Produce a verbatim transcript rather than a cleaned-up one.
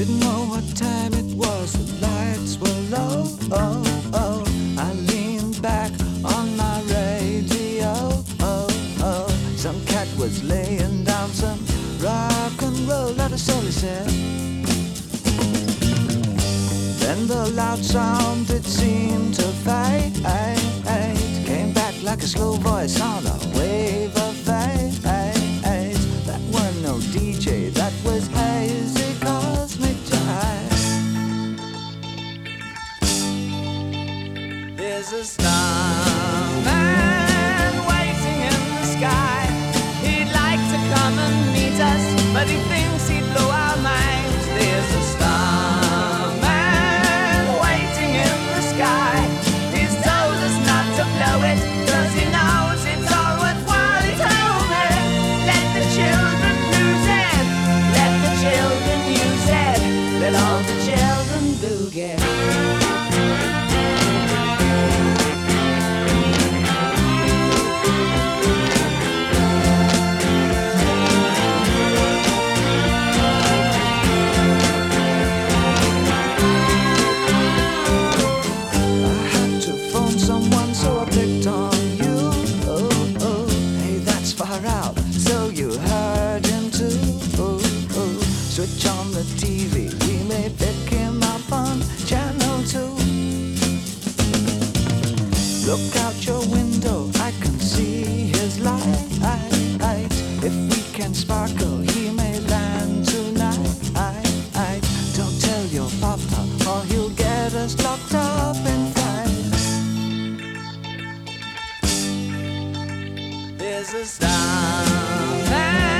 Didn't know what time it was, the lights were low. Oh, oh. I leaned back on my radio. Oh, oh. Some cat was laying down some rock and roll, lot of soul, he said. Then the loud sound, it seemed to fade. Came back like a slow voice on a wave of fate. That weren't no D J, that was hazy cosmic jive. There's a starman waiting in the sky. He'd like to come and meet us, but he thinks he'd blow our minds. There's a starman waiting in the sky. He's told us not to blow it, 'cause he knows it's all worthwhile. He told me, let the children lose it, let the children use it, let all the children boogie. Switch on the T V, we may pick him up on channel two. Look out your window, I can see his light. If we can sparkle, he may land tonight. Don't tell your papa, or he'll get us locked up in fight. There's a starman